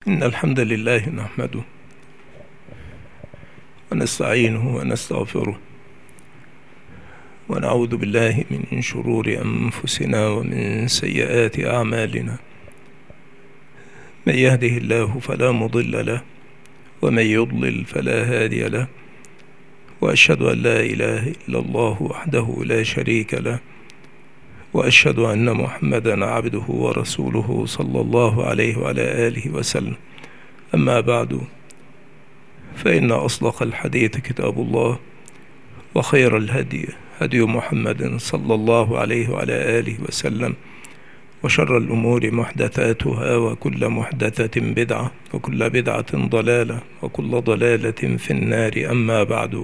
إن الحمد لله نحمده ونستعينه ونستغفره ونعوذ بالله من شرور أنفسنا ومن سيئات أعمالنا. من يهده الله فلا مضل له ومن يضلل فلا هادي له، وأشهد أن لا إله إلا الله وحده لا شريك له، وأشهد أن محمدا عبده ورسوله صلى الله عليه وعلى آله وسلم. أما بعد، فإن أصدق الحديث كتاب الله، وخير الهدي هدي محمد صلى الله عليه وعلى آله وسلم، وشر الأمور محدثاتها، وكل محدثة بدعة، وكل بدعة ضلالة، وكل ضلالة في النار. أما بعد،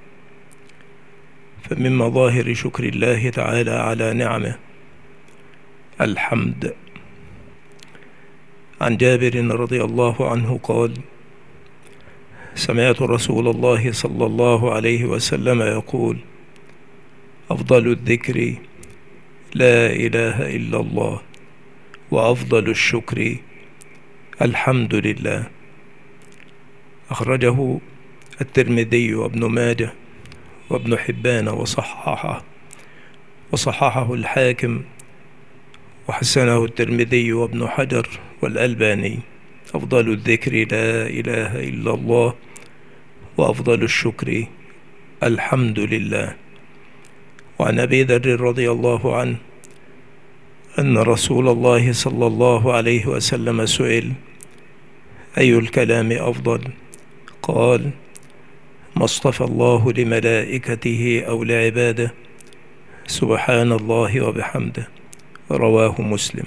فمن مظاهر شكر الله تعالى على نعمه الحمد. عن جابر رضي الله عنه قال: سمعت رسول الله صلى الله عليه وسلم يقول: أفضل الذكر لا إله إلا الله، وأفضل الشكر الحمد لله. أخرجه الترمذي وابن ماجه وابن حبان وصححه الحاكم، وحسنه الترمذي وابن حجر والألباني. أفضل الذكر لا إله إلا الله، وأفضل الشكر الحمد لله. وعن أبي ذر رضي الله عنه أن رسول الله صلى الله عليه وسلم سئل: أي الكلام أفضل؟ قال: ما اصطفى الله لملائكته أو لعباده، سبحان الله وبحمده. رواه مسلم.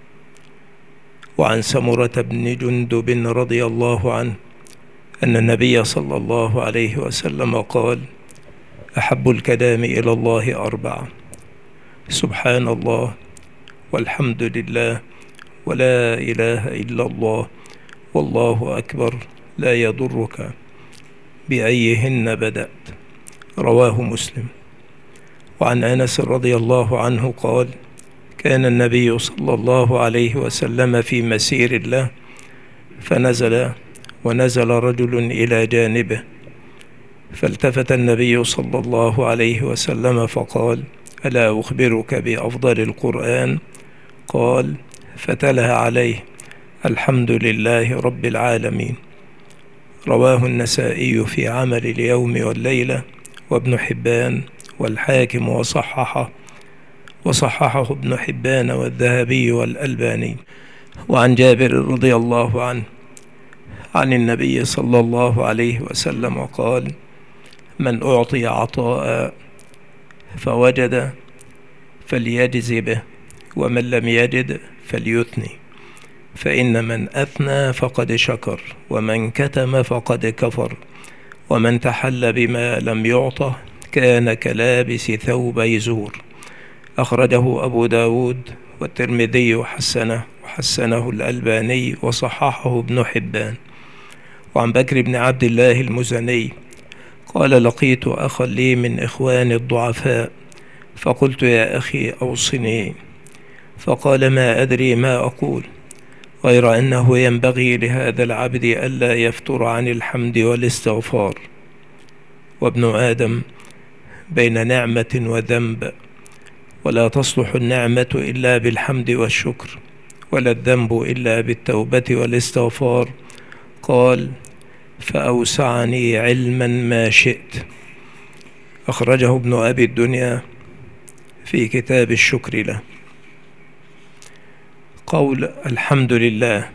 وعن سمرة بن جندب رضي الله عنه أن النبي صلى الله عليه وسلم قال: أحب الكلام إلى الله أربعة: سبحان الله، والحمد لله، ولا إله إلا الله، والله أكبر، لا يضرك بأيهن بدأت. رواه مسلم. وعن أنس رضي الله عنه قال: كان النبي صلى الله عليه وسلم في مسير له، ونزل رجل إلى جانبه، فالتفت النبي صلى الله عليه وسلم فقال: ألا أخبرك بأفضل القرآن؟ قال: فتلها عليه: الحمد لله رب العالمين. رواه النسائي في عمل اليوم والليلة، وابن حبان والحاكم وصححه ابن حبان والذهبي والألباني. وعن جابر رضي الله عنه عن النبي صلى الله عليه وسلم قال: من أعطي عطاء فوجد فليجز به، ومن لم يجد فليثني، فإن من أثنى فقد شكر، ومن كتم فقد كفر، ومن تحل بما لم يعطه كان كلابس ثوبي زور. أخرجه أبو داود والترمذي وحسنه الألباني وصححه ابن حبان. وعن بكر بن عبد الله المزني قال: لقيت أخا لي من إخواني الضعفاء، فقلت: يا أخي أوصني. فقال: ما أدري ما أقول، غير أنه ينبغي لهذا العبد ألا يفتر عن الحمد والاستغفار، وابن آدم بين نعمة وذنب، ولا تصلح النعمة إلا بالحمد والشكر، ولا الذنب إلا بالتوبة والاستغفار. قال: فأوسعني علما ما شئت. أخرجه ابن أبي الدنيا في كتاب الشكر له. قول الحمد لله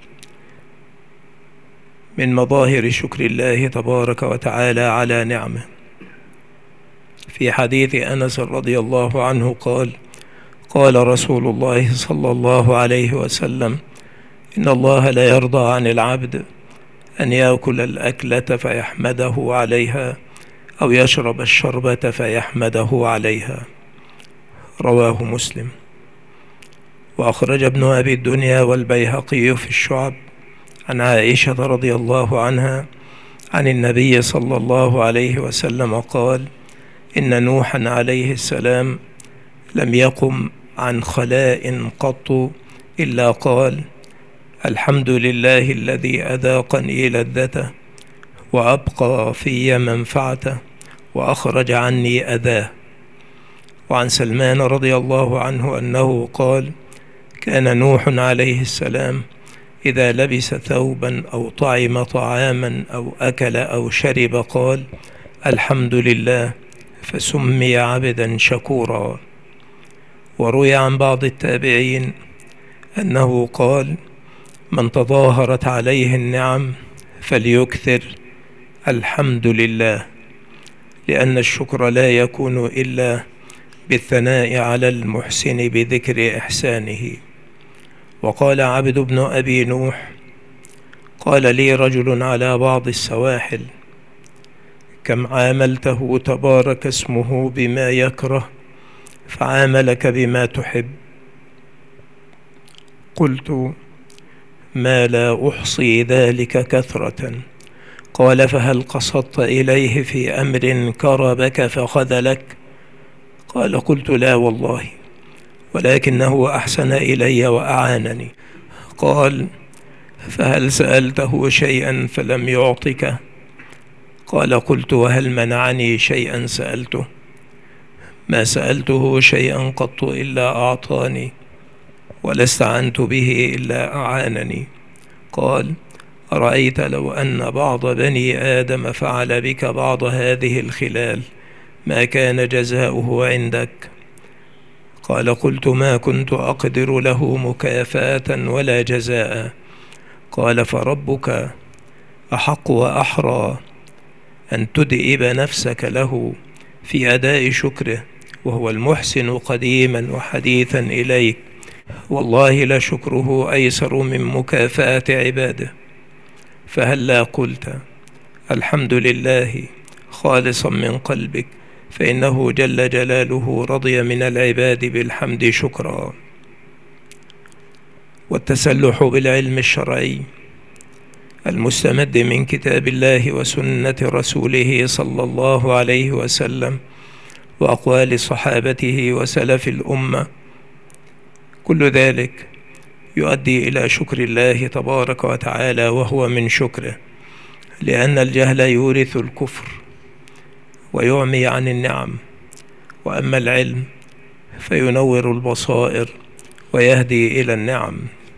من مظاهر شكر الله تبارك وتعالى على نعمه. في حديث أنس رضي الله عنه قال: قال رسول الله صلى الله عليه وسلم: إن الله لا يرضى عن العبد أن يأكل الأكلة فيحمده عليها، أو يشرب الشربة فيحمده عليها. رواه مسلم. وأخرج ابن أبي الدنيا والبيهقي في الشعب عن عائشة رضي الله عنها عن النبي صلى الله عليه وسلم قال: إن نوحا عليه السلام لم يقم عن خلاء قط إلا قال: الحمد لله الذي أذاقني لذته وأبقى في منفعته وأخرج عني أذاه. وعن سلمان رضي الله عنه أنه قال: كان نوح عليه السلام إذا لبس ثوبا أو طعم طعاما أو أكل أو شرب قال: الحمد لله، فسمي عبدا شكورا. وروي عن بعض التابعين أنه قال: من تظاهرت عليه النعم فليكثر الحمد لله، لأن الشكر لا يكون إلا بالثناء على المحسن بذكر إحسانه. وقال عبد بن أبي نوح: قال لي رجل على بعض السواحل: كم عاملته تبارك اسمه بما يكره فعاملك بما تحب؟ قلت: ما لا أحصي ذلك كثرة. قال: فهل قصدت إليه في أمر كربك فخذلك؟ قال: قلت: لا والله، ولكنه أحسن إلي وأعانني. قال: فهل سألته شيئا فلم يعطك؟ قال: قلت: وهل منعني شيئا سألته؟ ما سألته شيئا قط إلا أعطاني، ولا استعنت به إلا أعانني. قال: أرأيت لو أن بعض بني آدم فعل بك بعض هذه الخلال ما كان جزاؤه عندك؟ قال: قلت: ما كنت أقدر له مكافأة ولا جزاء. قال: فربك أحق وأحرى أن تدئب نفسك له في أداء شكره، وهو المحسن قديما وحديثا إليك، والله لشكره أيسر من مكافأة عباده. فهلا قلت الحمد لله خالصا من قلبك، فإنه جل جلاله رضي من العباد بالحمد شكرا. والتسلح بالعلم الشرعي المستمد من كتاب الله وسنة رسوله صلى الله عليه وسلم وأقوال صحابته وسلف الأمة، كل ذلك يؤدي إلى شكر الله تبارك وتعالى، وهو من شكره، لأن الجهل يورث الكفر ويعمي عن النعم، وأما العلم فينور البصائر ويهدي إلى النعم.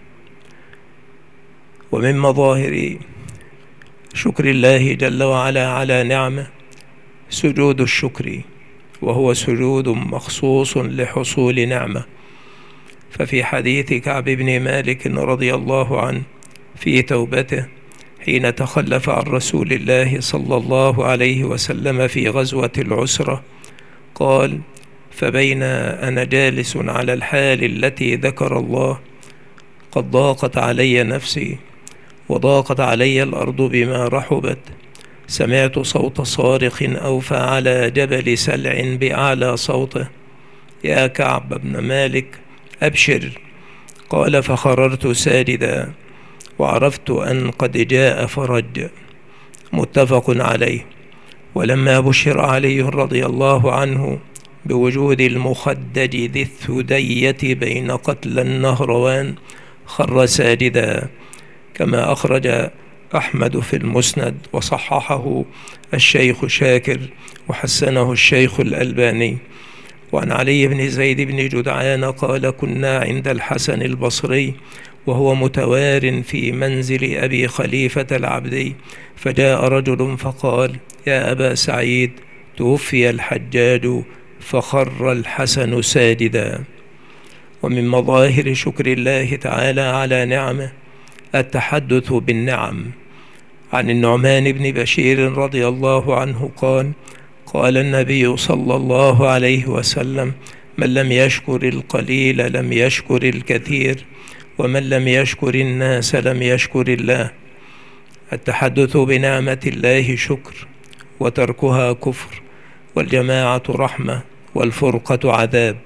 ومن مظاهر شكر الله جل وعلا على نعمه سجود الشكر، وهو سجود مخصوص لحصول نعمه. ففي حديث كعب بن مالك رضي الله عنه في توبته حين تخلف عن رسول الله صلى الله عليه وسلم في غزوة العسرة قال: فبين أنا جالس على الحال التي ذكر الله قد ضاقت علي نفسي وضاقت علي الأرض بما رحبت، سمعت صوت صارخ أوفى على جبل سلع بأعلى صوته: يا كعب بن مالك أبشر. قال: فخررت ساجدا وعرفت أن قد جاء فرج. متفق عليه. ولما بشر علي رضي الله عنه بوجود المخدج ذي الثدية بين قتل النهروان خر ساجدا، كما أخرج أحمد في المسند وصححه الشيخ شاكر وحسنه الشيخ الألباني. وعن علي بن زيد بن جدعان قال: كنا عند الحسن البصري وهو متوار في منزل أبي خليفة العبدي، فجاء رجل فقال: يا أبا سعيد، توفي الحجاج، فخر الحسن ساجدا. ومن مظاهر شكر الله تعالى على نعمه التحدث بالنعم. عن النعمان بن بشير رضي الله عنه قال: قال النبي صلى الله عليه وسلم: من لم يشكر القليل لم يشكر الكثير، ومن لم يشكر الناس لم يشكر الله. التحدث بنعمة الله شكر، وتركها كفر، والجماعة رحمة، والفرقة عذاب.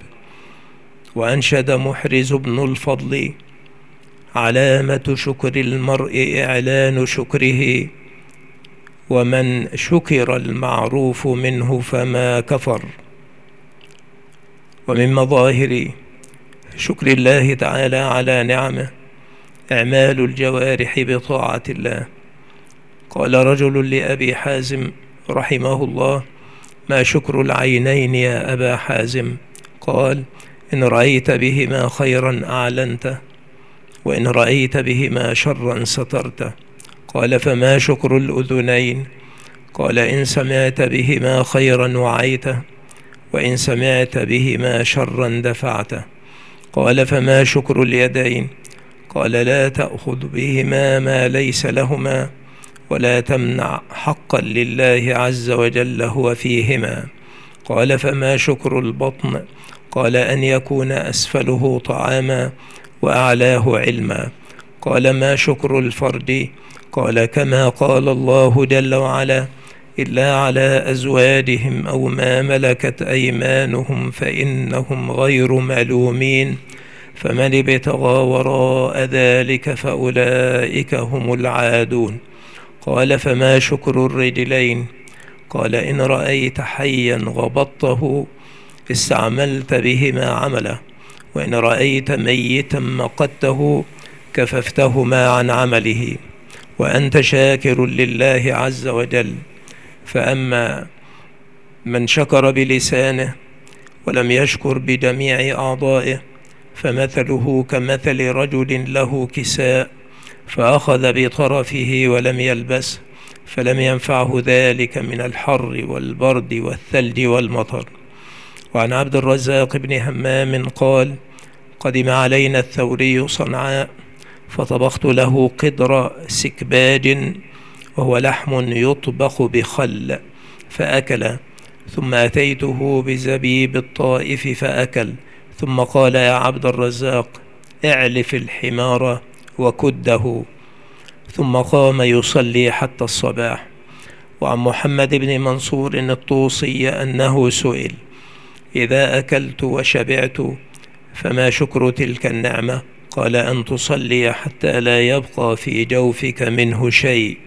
وأنشد محرز بن الفضل: علامة شكر المرء إعلان شكره، ومن شكر المعروف منه فما كفر. ومن مظاهر شكر الله تعالى على نعمه إعمال الجوارح بطاعة الله. قال رجل لأبي حازم رحمه الله: ما شكر العينين يا أبا حازم؟ قال: إن رأيت بهما خيرا أعلنته، وإن رأيت بهما شرا سترته. قال: فما شكر الأذنين؟ قال: إن سمعت بهما خيرا وعيته، وإن سمعت بهما شرا دفعته. قال: فما شكر اليدين؟ قال: لا تأخذ بهما ما ليس لهما، ولا تمنع حقا لله عز وجل هو فيهما. قال: فما شكر البطن؟ قال: أن يكون أسفله طعاما وأعلاه علما. قال: ما شكر الفرد؟ قال: كما قال الله جل وعلا: إلا على أزواجهم أو ما ملكت أيمانهم فإنهم غير ملومين، فمن ابتغى وراء ذلك فأولئك هم العادون. قال: فما شكر الرجلين؟ قال: إن رأيت حيا غبطته استعملت بهما عمله، وإن رأيت ميتا مقته كففتهما عن عمله، وأنت شاكر لله عز وجل. فأما من شكر بلسانه ولم يشكر بجميع أعضائه فمثله كمثل رجل له كساء فأخذ بطرفه ولم يلبس، فلم ينفعه ذلك من الحر والبرد والثلج والمطر. وعن عبد الرزاق بن همام قال: قدم علينا الثوري صنعاء، فطبخت له قدر سكباج، وهو لحم يطبخ بخل، فأكل. ثم أتيته بزبيب الطائف فأكل. ثم قال: يا عبد الرزاق، اعلف الحمار وكده. ثم قام يصلي حتى الصباح. وعن محمد بن منصور الطوسي أنه سئل: إذا أكلت وشبعت فما شكر تلك النعمة؟ قال: أن تصلي حتى لا يبقى في جوفك منه شيء.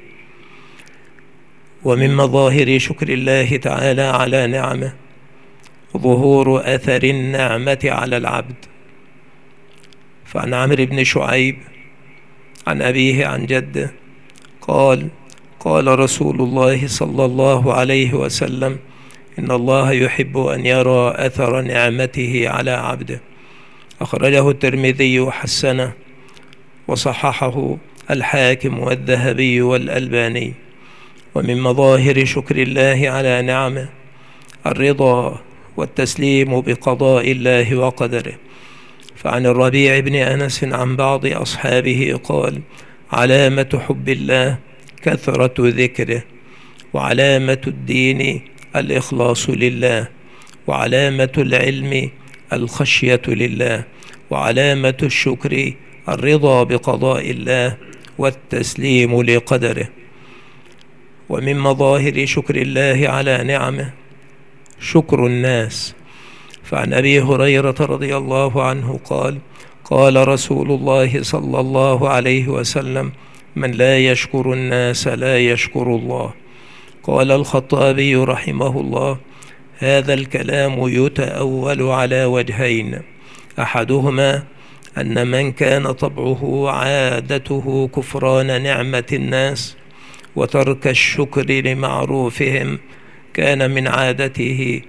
ومن مظاهر شكر الله تعالى على نعمه ظهور أثر النعمة على العبد. فعن عمرو بن شعيب عن أبيه عن جده قال: قال رسول الله صلى الله عليه وسلم: إن الله يحب أن يرى أثر نعمته على عبده. أخرجه الترمذي وحسنه وصححه الحاكم والذهبي والألباني. ومن مظاهر شكر الله على نعمه الرضا والتسليم بقضاء الله وقدره. فعن الربيع بن أنس عن بعض أصحابه قال: علامة حب الله كثرة ذكره، وعلامة الدين الإخلاص لله، وعلامة العلم الخشية لله، وعلامة الشكر الرضا بقضاء الله والتسليم لقدره. ومن مظاهر شكر الله على نعمه شكر الناس. فعن أبي هريرة رضي الله عنه قال: قال رسول الله صلى الله عليه وسلم: من لا يشكر الناس لا يشكر الله. قال الخطابي رحمه الله: هذا الكلام يتأول على وجهين: أحدهما أن من كان طبعه عادته كفران نعمة الناس وترك الشكر لمعروفهم كان من عادته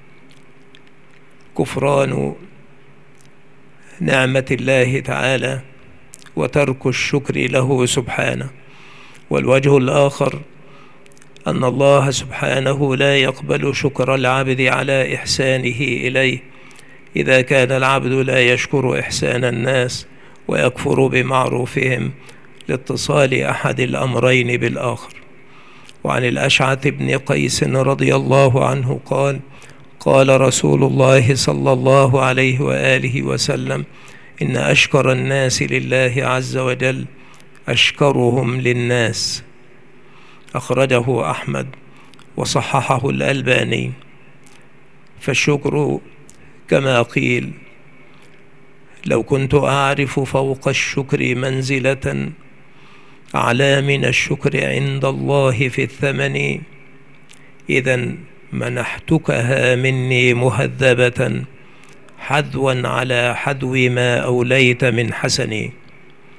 كفران نعمة الله تعالى وترك الشكر له سبحانه. والوجه الآخر أن الله سبحانه لا يقبل شكر العبد على إحسانه إليه إذا كان العبد لا يشكر إحسان الناس ويكفر بمعروفهم لاتصال أحد الأمرين بالآخر. وعن الأشعث بن قيس رضي الله عنه قال: قال رسول الله صلى الله عليه وآله وسلم: إن أشكر الناس لله عز وجل أشكرهم للناس. أخرجه أحمد وصححه الألباني. فالشكر كما قيل: لو كنت أعرف فوق الشكر منزلة أعلى من الشكر عند الله في الثمن، إذن منحتكها مني مهذبة حذوا على حذو ما أوليت من حسني.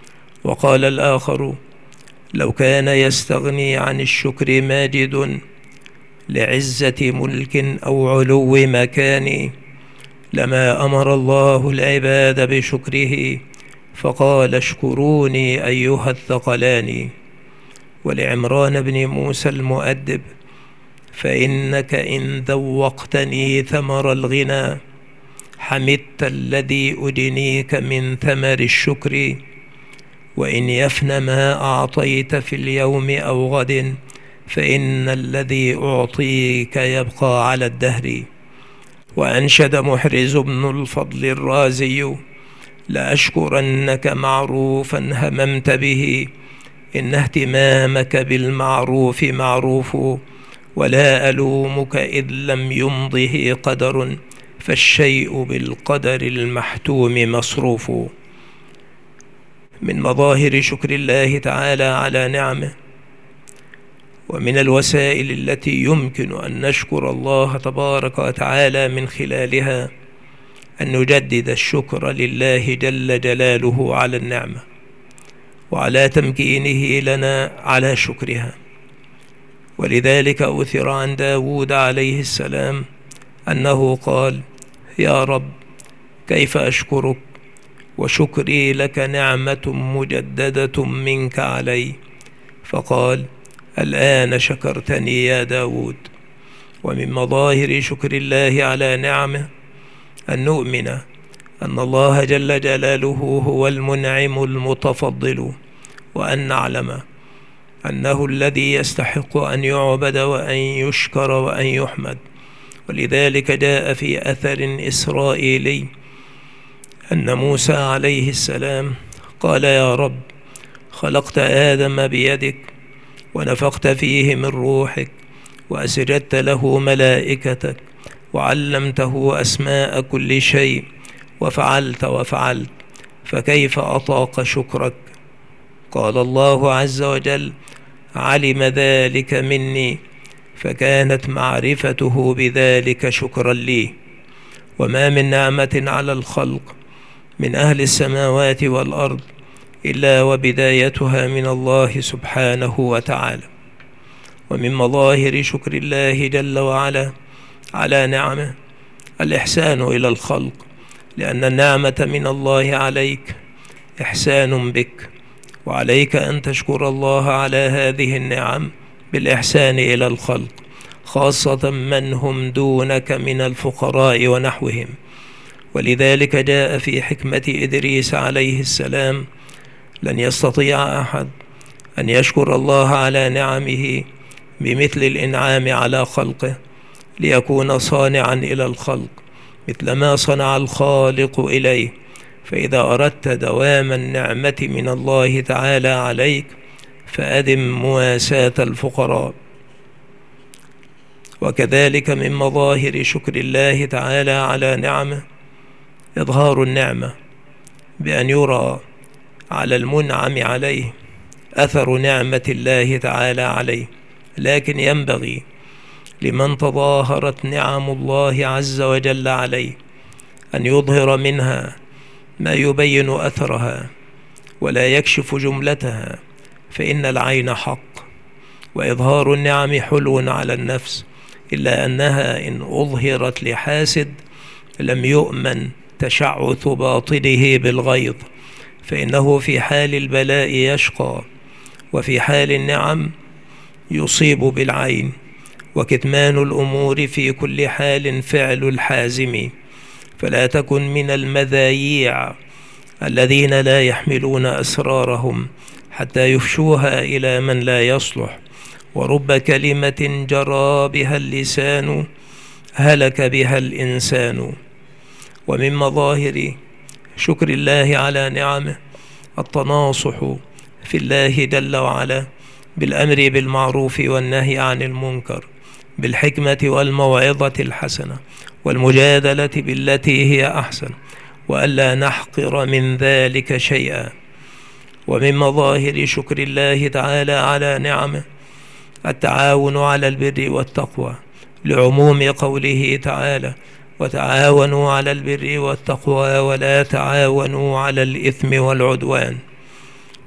وقال الآخر: لو كان يستغني عن الشكر ماجد لعزة ملك أو علو مكان لما أمر الله العباد بشكره، فقال: اشكروني أيها الثقلان. ولعمران بن موسى المؤدب: فإنك إن ذوقتني ثمر الغنى حمدت الذي أدنيك من ثمر الشكر، وإن يفن ما أعطيت في اليوم أو غد فإن الذي أعطيك يبقى على الدهر. وأنشد محرز بن الفضل الرازي: لأشكرنك معروفا هممت به، إن اهتمامك بالمعروف معروف، ولا ألومك إذ لم يمضه قدر، فالشيء بالقدر المحتوم مصروف. من مظاهر شكر الله تعالى على نعمه ومن الوسائل التي يمكن أن نشكر الله تبارك وتعالى من خلالها أن نجدد الشكر لله جل جلاله على النعمة وعلى تمكينه لنا على شكرها. ولذلك أثر عن داود عليه السلام أنه قال: يا رب كيف أشكرك وشكري لك نعمة مجددة منك علي؟ فقال: الآن شكرتني يا داود. ومن مظاهر شكر الله على نعمه أن نؤمن أن الله جل جلاله هو المنعم المتفضل، وأن نعلم أنه الذي يستحق أن يعبد وأن يشكر وأن يحمد. ولذلك جاء في أثر إسرائيلي أن موسى عليه السلام قال: يا رب خلقت آدم بيدك ونفخت فيه من روحك وأسجدت له ملائكتك وعلمته أسماء كل شيء وفعلت فكيف أطاق شكرك؟ قال الله عز وجل: علم ذلك مني، فكانت معرفته بذلك شكرا لي. وما من نعمة على الخلق من أهل السماوات والأرض إلا وبدايتها من الله سبحانه وتعالى. ومن مظاهر شكر الله جل وعلا على نعمه الإحسان إلى الخلق، لأن النعمة من الله عليك إحسان بك، وعليك أن تشكر الله على هذه النعم بالإحسان إلى الخلق، خاصة من هم دونك من الفقراء ونحوهم. ولذلك جاء في حكمة إدريس عليه السلام: لن يستطيع أحد أن يشكر الله على نعمه بمثل الإنعام على خلقه، ليكون صانعا إلى الخلق مثل ما صنع الخالق إليه. فإذا أردت دوام النعمة من الله تعالى عليك فأدم مواساة الفقراء. وكذلك من مظاهر شكر الله تعالى على نعمه إظهار النعمة بأن يرى على المنعم عليه أثر نعمة الله تعالى عليه. لكن ينبغي لمن تظاهرت نعم الله عز وجل عليه أن يظهر منها ما يبين أثرها ولا يكشف جملتها، فإن العين حق، وإظهار النعم حلو على النفس، إلا أنها إن أظهرت لحاسد لم يؤمن تشعث باطنه بالغيظ، فإنه في حال البلاء يشقى، وفي حال النعم يصيب بالعين. وكتمان الأمور في كل حال فعل الحازم، فلا تكن من المذايع الذين لا يحملون أسرارهم حتى يفشوها إلى من لا يصلح. ورب كلمة جرى بها اللسان هلك بها الإنسان. ومن مظاهر شكر الله على نعمه التناصح في الله جل وعلا بالأمر بالمعروف والنهي عن المنكر، بالحكمة والموعظة الحسنة، والمجادلة بالتي هي أحسن، وألا نحقر من ذلك شيئا. ومن مظاهر شكر الله تعالى على نعمه التعاون على البر والتقوى، لعموم قوله تعالى: وتعاونوا على البر والتقوى ولا تعاونوا على الإثم والعدوان.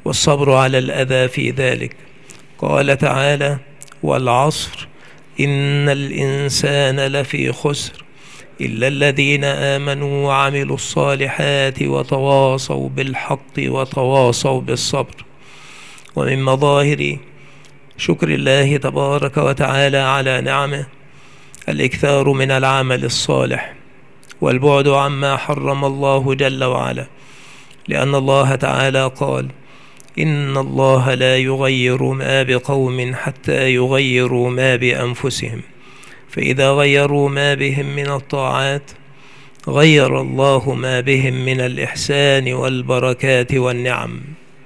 والصبر على الأذى في ذلك. قال تعالى: والعصر إن الإنسان لفي خسر إلا الذين آمنوا وعملوا الصالحات وتواصوا بالحق وتواصوا بالصبر. ومن مظاهر شكر الله تبارك وتعالى على نعمه الإكثار من العمل الصالح والبعد عما حرم الله جل وعلا، لأن الله تعالى قال: إن الله لا يغير ما بقوم حتى يغيروا ما بأنفسهم، فإذا غيروا ما بهم من الطاعات غير الله ما بهم من الإحسان والبركات والنعم.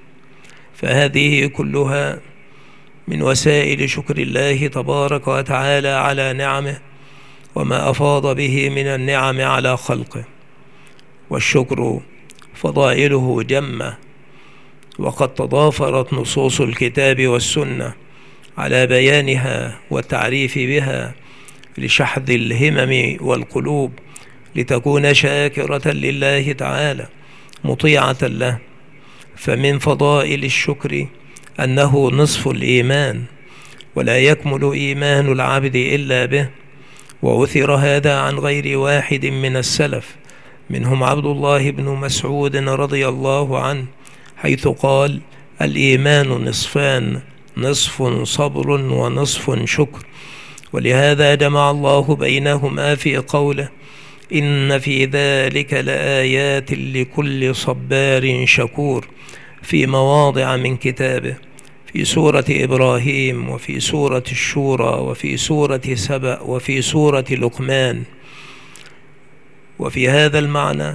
فهذه كلها من وسائل شكر الله تبارك وتعالى على نعمه وما أفاض به من النعم على خلقه. والشكر فضائله جمة، وقد تضافرت نصوص الكتاب والسنة على بيانها والتعريف بها لشحذ الهمم والقلوب لتكون شاكرة لله تعالى مطيعة له. فمن فضائل الشكر أنه نصف الإيمان، ولا يكمل إيمان العبد إلا به. وأثر هذا عن غير واحد من السلف، منهم عبد الله بن مسعود رضي الله عنه، حيث قال: الإيمان نصفان، نصف صبر ونصف شكر. ولهذا جمع الله بينهما في قوله: إن في ذلك لآيات لكل صبار شكور، في مواضع من كتابه، في سورة إبراهيم، وفي سورة الشورى، وفي سورة سبأ، وفي سورة لقمان. وفي هذا المعنى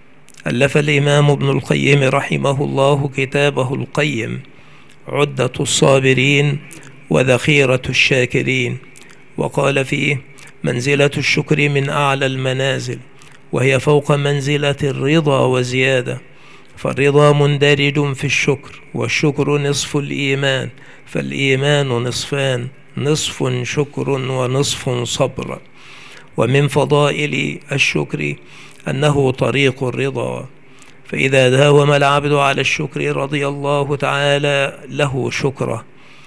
ألف الإمام ابن القيم رحمه الله كتابه القيم عدة الصابرين وذخيرة الشاكرين، وقال فيه: منزلة الشكر من أعلى المنازل، وهي فوق منزلة الرضا وزيادة، فالرضا مندرج في الشكر، والشكر نصف الإيمان، فالإيمان نصفان، نصف شكر ونصف صبر. ومن فضائل الشكر أنه طريق الرضا، فإذا داوم العبد على الشكر رضي الله تعالى له شكره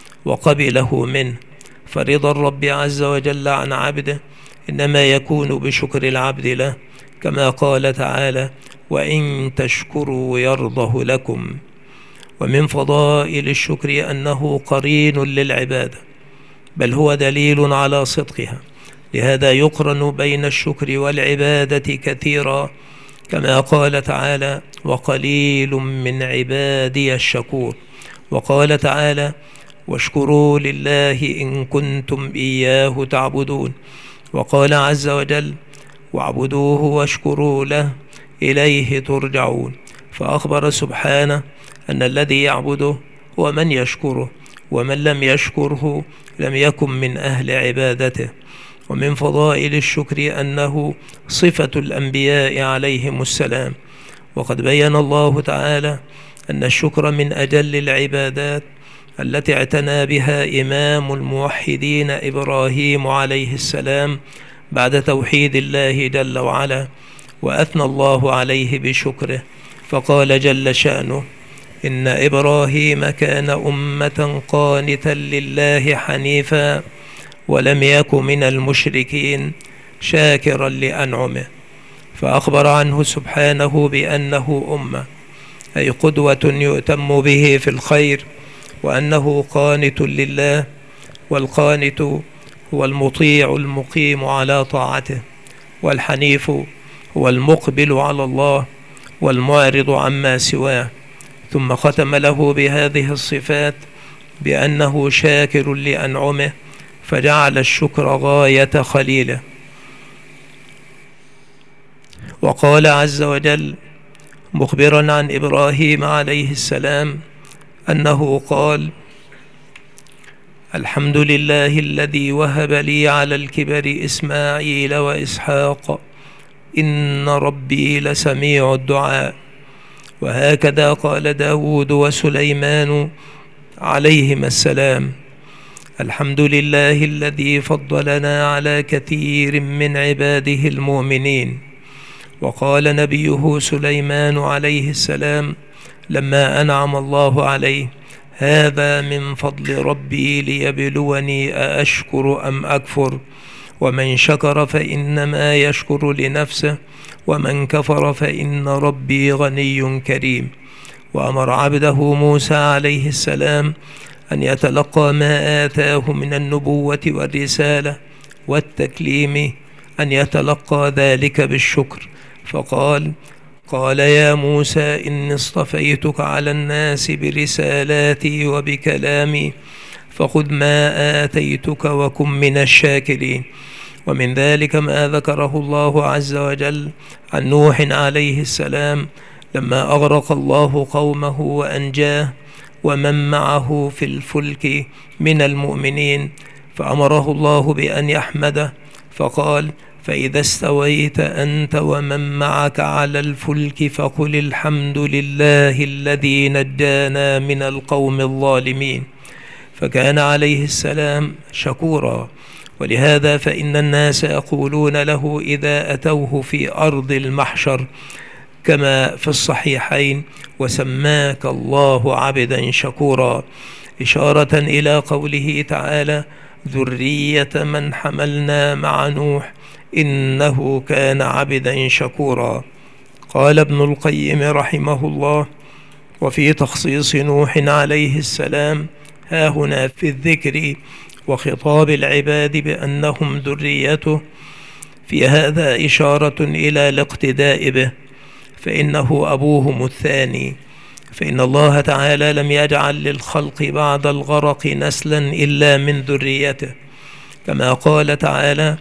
وقبله منه. فرضا الرب عز وجل عن عبده إنما يكون بشكر العبد له، كما قال تعالى: وإن تشكروا يرضه لكم. ومن فضائل الشكر أنه قرين للعبادة، بل هو دليل على صدقها، لهذا يقرن بين الشكر والعبادة كثيرا، كما قال تعالى: وقليل من عبادي الشكور. وقال تعالى: واشكروا لله إن كنتم إياه تعبدون. وقال عز وجل: واعبدوه واشكروا له إليه ترجعون. فأخبر سبحانه أن الذي يعبده هو من يشكره، ومن لم يشكره لم يكن من أهل عبادته. ومن فضائل الشكر أنه صفة الأنبياء عليهم السلام، وقد بين الله تعالى أن الشكر من أجل العبادات التي اعتنى بها إمام الموحدين إبراهيم عليه السلام بعد توحيد الله جل وعلا، وأثنى الله عليه بشكره، فقال جل شأنه: إن إبراهيم كان أمة قانتا لله حنيفا ولم يك من المشركين شاكرا لأنعمه. فأخبر عنه سبحانه بأنه أمة، أي قدوة يؤتم به في الخير، وأنه قانت لله. والقانت هو المطيع المقيم على طاعته، والحنيف هو المقبل على الله والمعرض عما سواه. ثم ختم له بهذه الصفات بأنه شاكر لأنعمه، فجعل الشكر غاية خليله. وقال عز وجل مخبرا عن إبراهيم عليه السلام أنه قال: الحمد لله الذي وهب لي على الكبر إسماعيل وإسحاق إن ربي لسميع الدعاء. وهكذا قال داود وسليمان عليهما السلام: الحمد لله الذي فضلنا على كثير من عباده المؤمنين. وقال نبيه سليمان عليه السلام: لما أنعم الله عليه: هذا من فضل ربي ليبلوني أأشكر أم أكفر، ومن شكر فإنما يشكر لنفسه، ومن كفر فإن ربي غني كريم. وأمر عبده موسى عليه السلام أن يتلقى ما آتاه من النبوة والرسالة والتكليم، أن يتلقى ذلك بالشكر، فقال: قال يا موسى إني اصطفيتك على الناس برسالاتي وبكلامي، فخذ ما آتيتك وكن من الشاكرين. ومن ذلك ما ذكره الله عز وجل عن نوح عليه السلام لما أغرق الله قومه وأنجاه ومن معه في الفلك من المؤمنين، فأمره الله بأن يحمده، فقال: فإذا استويت أنت ومن معك على الفلك فقل الحمد لله الذي نجانا من القوم الظالمين. فكان عليه السلام شكورا، ولهذا فإن الناس يقولون له إذا أتوه في أرض المحشر كما في الصحيحين: وسماك الله عبدا شكورا، إشارة إلى قوله تعالى: ذرية من حملنا مع نوح إنه كان عبدا شكورا. قال ابن القيم رحمه الله: وفي تخصيص نوح عليه السلام ها هنا في الذكر وخطاب العباد بأنهم ذريته، في هذا إشارة إلى الاقتداء به، فإنه أبوهم الثاني، فإن الله تعالى لم يجعل للخلق بعد الغرق نسلا إلا من ذريته، كما قال تعالى: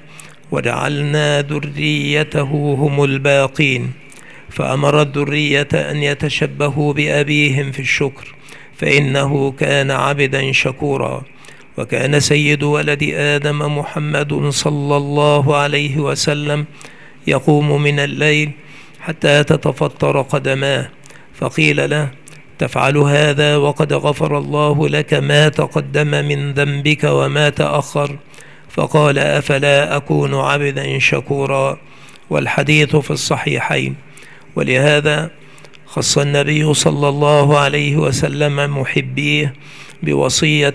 وجعلنا ذريته هم الباقين، فأمر الذرية أن يتشبهوا بأبيهم في الشكر، فإنه كان عبدا شكورا. وكان سيد ولد آدم محمد صلى الله عليه وسلم يقوم من الليل حتى تتفطر قدماه، فقيل له: تفعل هذا وقد غفر الله لك ما تقدم من ذنبك وما تأخر؟ فقال: أفلا أكون عبدا شكورا. والحديث في الصحيحين. ولهذا خص النبي صلى الله عليه وسلم محبيه بوصية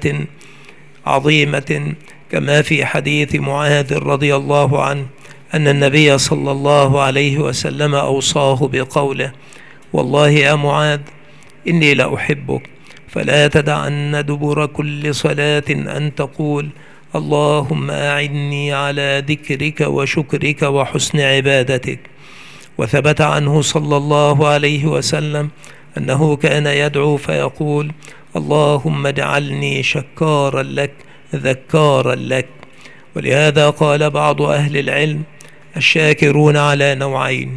عظيمة، كما في حديث معاذ رضي الله عنه أن النبي صلى الله عليه وسلم أوصاه بقوله: والله يا معاذ إني لأحبك، فلا تدعن دبر كل صلاة أن تقول: اللهم أعني على ذكرك وشكرك وحسن عبادتك. وثبت عنه صلى الله عليه وسلم أنه كان يدعو فيقول: اللهم اجعلني شكارا لك ذكارا لك. ولهذا قال بعض أهل العلم: الشاكرون على نوعين: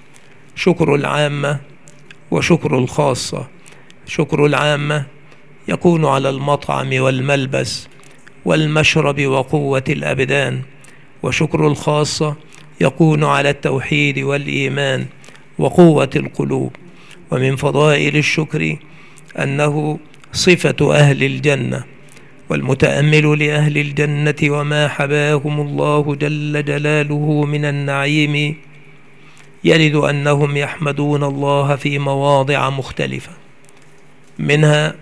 شكر العامة وشكر الخاصة. شكر العامة يكون على المطعم والملبس والمشرب وقوة الأبدان، وشكر الخاصة يكون على التوحيد والإيمان وقوة القلوب. ومن فضائل الشكر أنه صفة أهل الجنة، والمتأمل لأهل الجنة وما حباهم الله جل جلاله من النعيم يجد أنهم يحمدون الله في مواضع مختلفة، منها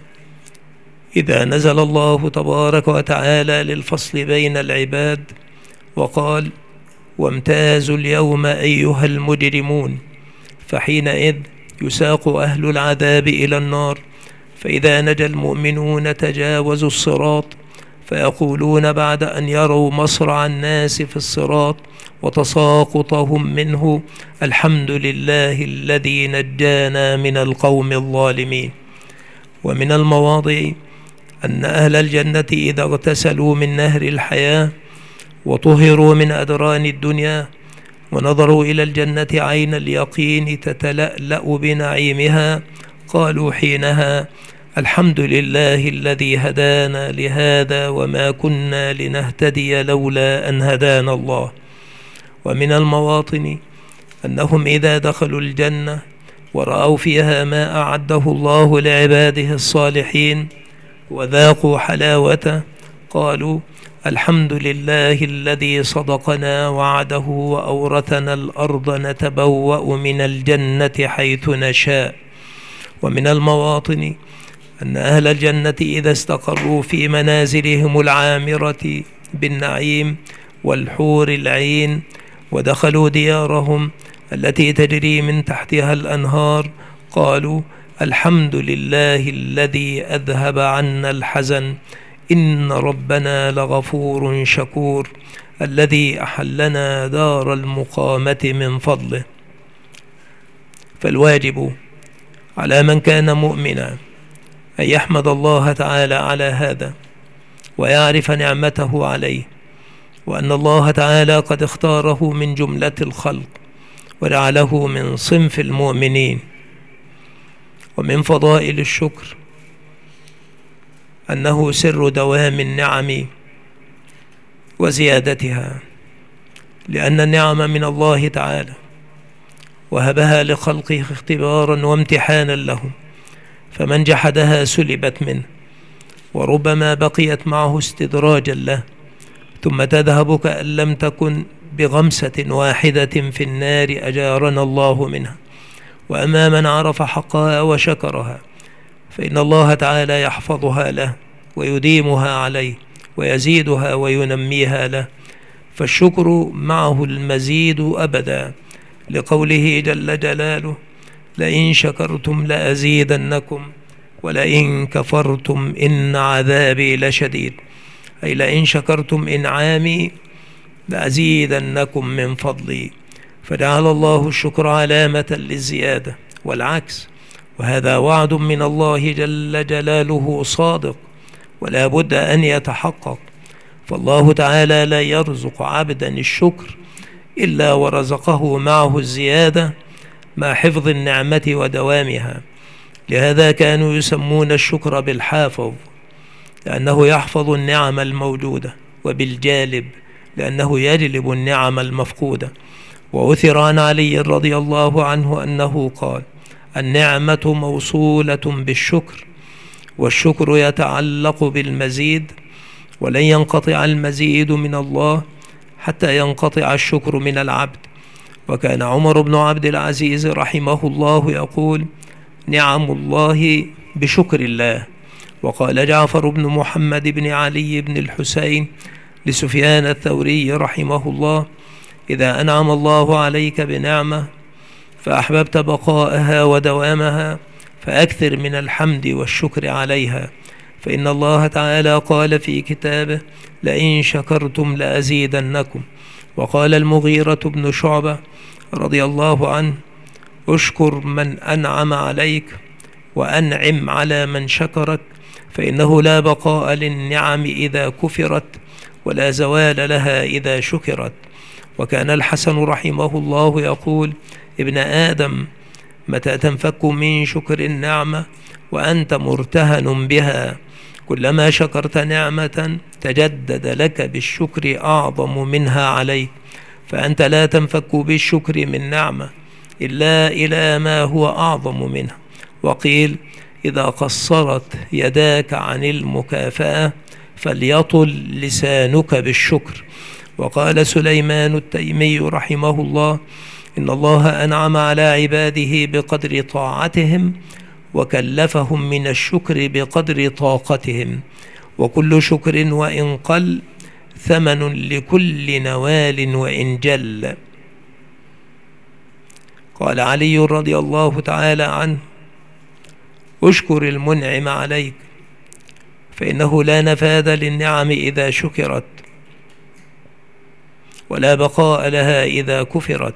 إذا نزل الله تبارك وتعالى للفصل بين العباد وقال: وامتازوا اليوم أيها المجرمون، فحينئذ يساق أهل العذاب إلى النار، فإذا نجا المؤمنون تجاوزوا الصراط، فيقولون بعد أن يروا مصرع الناس في الصراط وتساقطهم منه: الحمد لله الذي نجانا من القوم الظالمين. ومن المواضع أن أهل الجنة إذا اغتسلوا من نهر الحياة وطهروا من أدران الدنيا ونظروا إلى الجنة عين اليقين تتلألأ بنعيمها، قالوا حينها: الحمد لله الذي هدانا لهذا وما كنا لنهتدي لولا أن هدانا الله. ومن المواطن أنهم إذا دخلوا الجنة ورأوا فيها ما أعده الله لعباده الصالحين وذاقوا حلاوته قالوا: الحمد لله الذي صدقنا وعده وأورثنا الأرض نتبوأ من الجنة حيث نشاء. ومن المواطن أن أهل الجنة إذا استقروا في منازلهم العامرة بالنعيم والحور العين ودخلوا ديارهم التي تجري من تحتها الأنهار قالوا: الحمد لله الذي أذهب عنا الحزن، إن ربنا لغفور شكور، الذي أحلنا دار المقامة من فضله. فالواجب على من كان مؤمنا أن يحمد الله تعالى على هذا ويعرف نعمته عليه، وأن الله تعالى قد اختاره من جملة الخلق وجعله من صنف المؤمنين. ومن فضائل الشكر أنه سر دوام النعم وزيادتها، لأن النعم من الله تعالى وهبها لخلقه اختبارا وامتحانا لهم، فمن جحدها سلبت منه، وربما بقيت معه استدراجا له، ثم تذهب كأن لم تكن بغمسة واحدة في النار أجارنا الله منها. وأما من عرف حقها وشكرها فإن الله تعالى يحفظها له ويديمها عليه ويزيدها وينميها له، فالشكر معه المزيد أبدا، لقوله جل جلاله: لئن شكرتم لأزيدنكم ولئن كفرتم إن عذابي لشديد، أي لئن شكرتم إنعامي لأزيدنكم من فضلي. فجعل الله الشكر علامة للزيادة والعكس، وهذا وعد من الله جل جلاله صادق ولا بد أن يتحقق. فالله تعالى لا يرزق عبدا الشكر إلا ورزقه معه الزيادة مع حفظ النعمة ودوامها. لهذا كانوا يسمون الشكر بالحافظ لأنه يحفظ النعم الموجودة، وبالجالب لأنه يجلب النعم المفقودة. وأثر عن علي رضي الله عنه أنه قال: النعمة موصولة بالشكر، والشكر يتعلق بالمزيد، ولن ينقطع المزيد من الله حتى ينقطع الشكر من العبد. وكان عمر بن عبد العزيز رحمه الله يقول: نعم الله بشكر الله. وقال جعفر بن محمد بن علي بن الحسين لسفيان الثوري رحمه الله: إذا أنعم الله عليك بنعمة فأحببت بقاءها ودوامها فأكثر من الحمد والشكر عليها، فإن الله تعالى قال في كتابه: لئن شكرتم لأزيدنكم. وقال المغيرة بن شعبة رضي الله عنه: اشكر من أنعم عليك وأنعم على من شكرك، فإنه لا بقاء للنعم إذا كفرت ولا زوال لها إذا شكرت. وكان الحسن رحمه الله يقول: ابن آدم، متى تنفك من شكر النعمة وأنت مرتهن بها؟ كلما شكرت نعمة تجدد لك بالشكر أعظم منها عليك، فأنت لا تنفك بالشكر من نعمة إلا إلى ما هو أعظم منها. وقيل: إذا قصرت يداك عن المكافأة فليطل لسانك بالشكر. وقال سليمان التيمي رحمه الله: إن الله أنعم على عباده بقدر طاعتهم وكلفهم من الشكر بقدر طاقتهم، وكل شكر وإن قل ثمن لكل نوال وإن جل. قال علي رضي الله تعالى عنه: اشكر المنعم عليك، فإنه لا نفاذ للنعم إذا شكرت ولا بقاء لها إذا كفرت.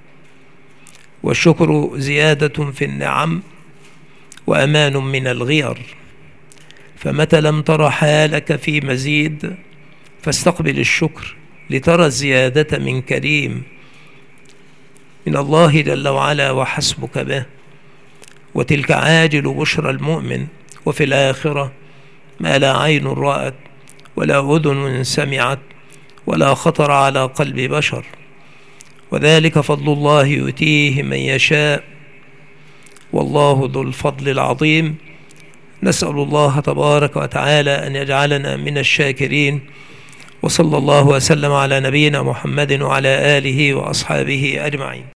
والشكر زيادة في النعم وأمان من الغير، فمتى لم تر حالك في مزيد فاستقبل الشكر لترى الزيادة من كريم من الله جل وعلا وحسبك به. وتلك عاجل بشرى المؤمن، وفي الآخرة ما لا عين رأت ولا أذن سمعت ولا خطر على قلب بشر، وذلك فضل الله يؤتيه من يشاء، والله ذو الفضل العظيم. نسأل الله تبارك وتعالى أن يجعلنا من الشاكرين، وصلى الله وسلم على نبينا محمد وعلى آله وأصحابه أجمعين.